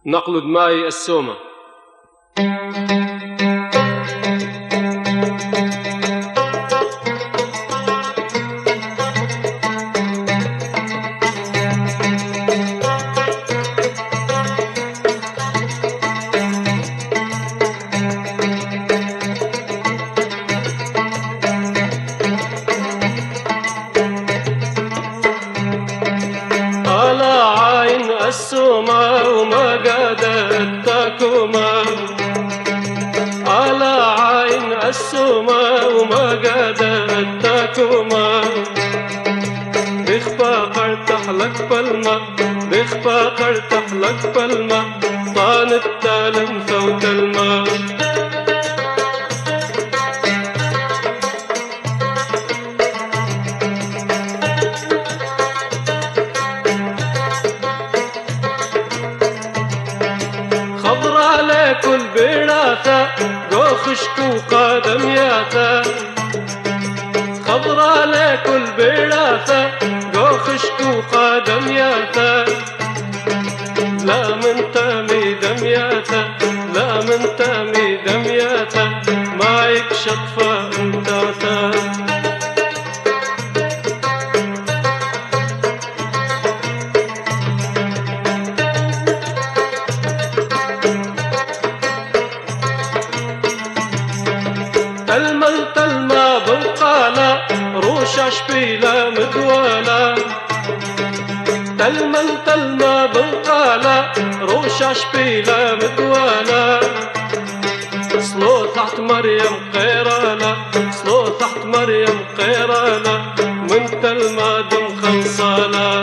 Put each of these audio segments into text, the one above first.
نقل دماء السومة. على عين السومة وما قادت تاكوما، على عين السومة وما قادت تاكوما، بخفاقر تحلق بالما، بخفاقر تحلق بالما، طان التالم فوت الماء. خضرا لكل براثة قوخشك وقادم ياثا، خضرا لكل براثة قوخشك وقادم ياثا، لا من تامي دمياثا، لا من تامي دمياثا، ما يكشط فانتاثا. تلما بالقالة روشة شبيلة مدوالة، تلما بالقالة روشة شبيلة مدوالة، صلو تحت مريم قيرالة، صلو تحت مريم قيرالة، من تلما دم خنصالة.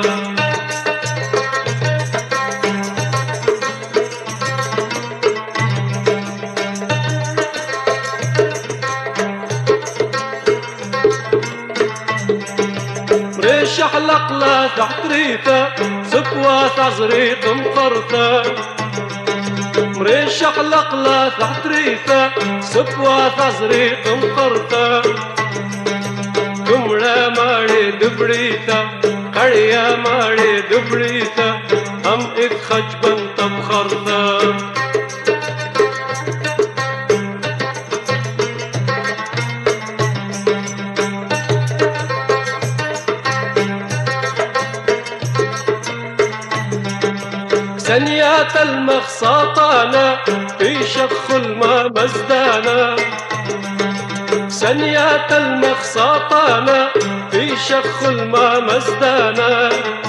مريشح لقلة تحت ريثة سكوى تزريق مقرثة، مريشح لقلة تحت ريثة سكوى تزريق مقرثة، قمرة ماري دبريثة قرية ماري دبريثة، هم إك خجبا تبخرثة. سنيات المخصاطانة في شخ الماء مزدانة، سنيات المخصاطانة في شخ الماء مزدانة،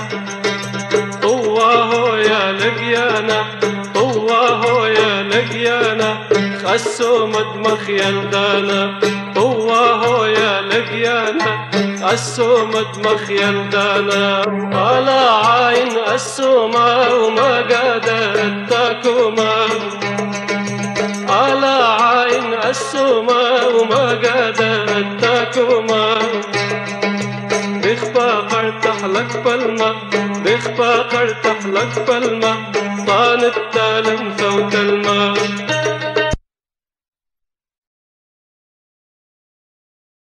طواه يا لقيانا، طواه يا لقيانا، خسو مدمخ يلدانا، طواه يا لقيانا، خسو مدمخ يلدانا. على عين السومة وما قادت تاكوما، على عين السومة وما قادت تاكوما، بخفاقر تحلق بالما، بخفاقر تحلق بالما، طان التالم فوت الماء.